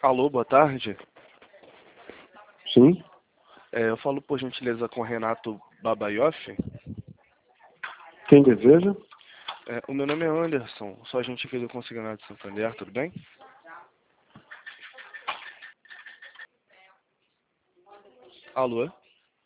Alô, boa tarde. Sim, Eu falo por gentileza com Renato Babaioff. quem deseja? O meu nome é Anderson, sou agente aqui do Consignado de Santander, tudo bem? Alô?